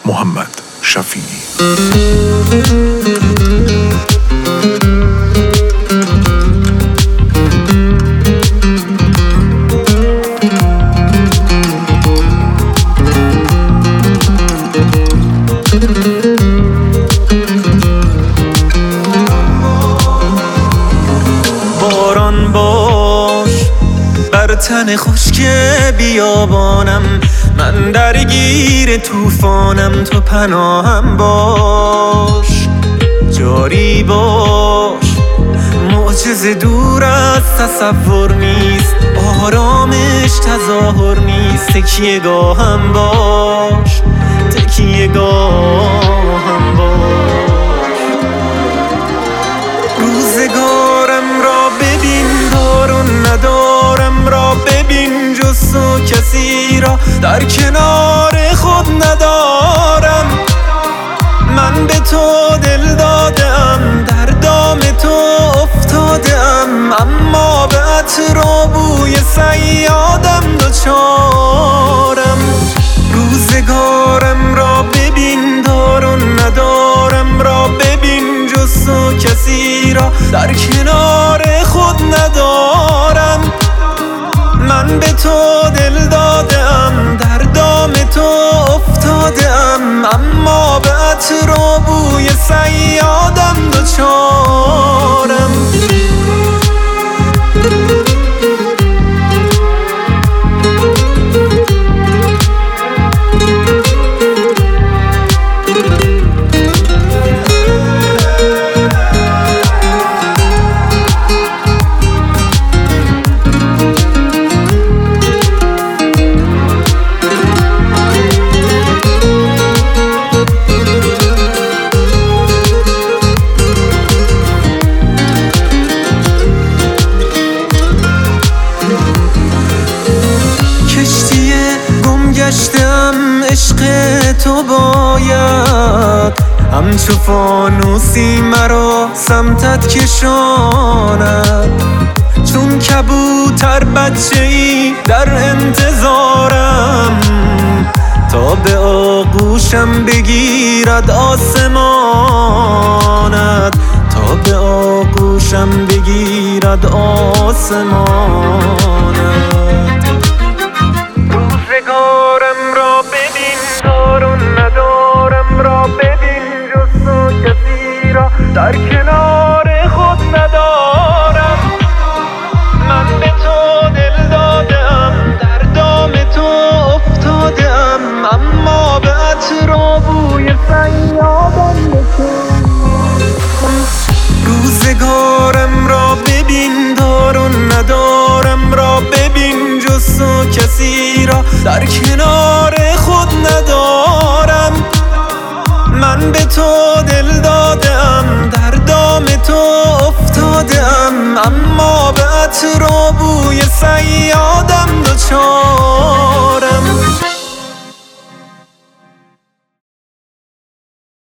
محمد شفیعی. باران باش بر تن خشک بیابانم، من درگیر طوفانم، تو پناهم باش. جاری باش معجزه دور از تصور نیست، آرامش تظاهر نیست. تکیه گاهم باش، تکیه گاهم باش. روزگارم را ببین، دار و ندارم را ببین، جز تو کسی را در کنار خود ندارم. من به تو دل دادم، در دام تو افتادم، اما به عطر و بوی صیادم دچارم. روزگارم را ببین، دار و ندارم را ببین، جز تو کسی را در کنار خود ندارم. من به تو دل دادم، در دام تو افتادم، اما به عطر و بوی صیادم دچارم. گشتم عشق تو باید همچو فانوسی مرا سمتت کشاند. چون کبوتر بچه ای در انتظارم، تا به آغوشم بگیرد آسمانت، تا به آغوشم بگیرد آسمانت. روزگارم را ببین، دار و ندارم را ببین، جز تو کسی را در کنار خود ندارم. من به تو دل دادم، در دام تو افتادم، اما به عطر و بوی صیادم روزگارم را ببین، دار و ندارم را ببین، جز تو کسی را در کنار خود ندارم. من به تو دل دادم، در دام تو افتادم، اما به عطر و